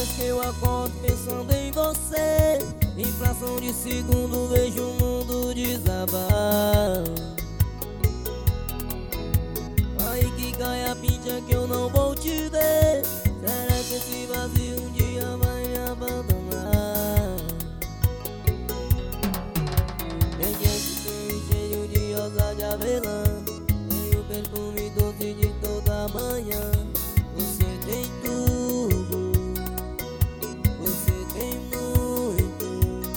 noites que eu acordo pensando em você, em fração de segundo vejo o mundo desabar. Aí que cai a pincha que eu não vou te ver. Será que esse vazio um dia vai me abandonar? Tem gente que tem cheiro de rosa de avelã, tem o perfume doce de toda manhã. Você tem tudo, você tem muito,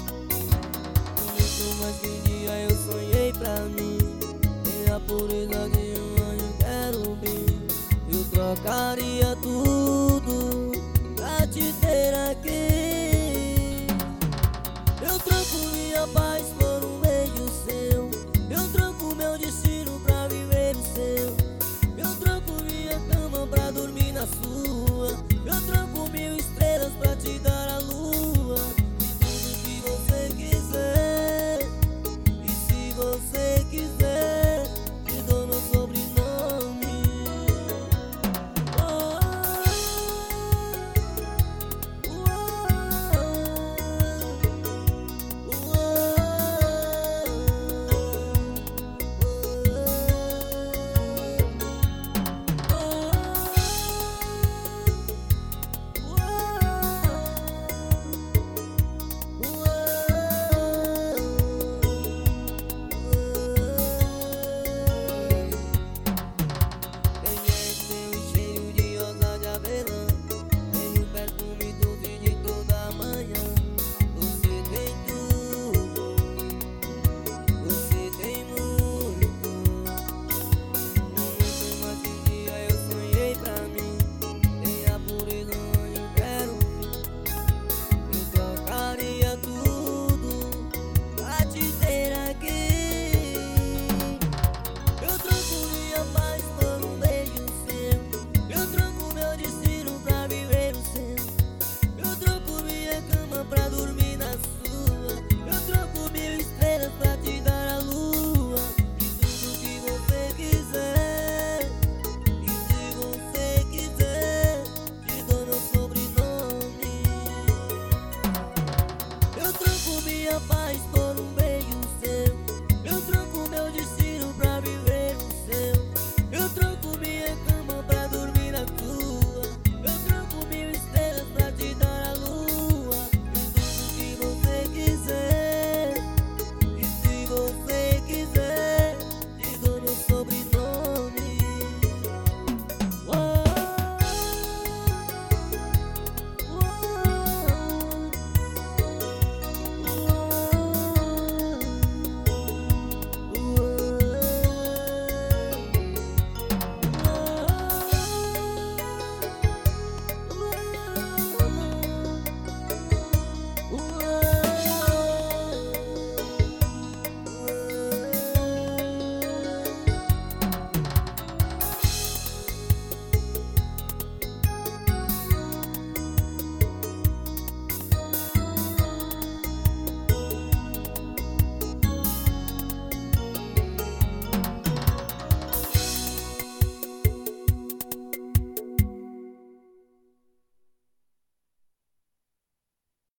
muito mais que um dia eu sonhei pra mim. Tem a pureza de um anjo querubim. Eu trocaria tudo pra te ter aqui. Eu troco minha paz por um beijo seu, eu troco meu destino pra viver o seu. Eu troco minha cama pra dormir na sua, eu troco 1000 estrelas pra te dar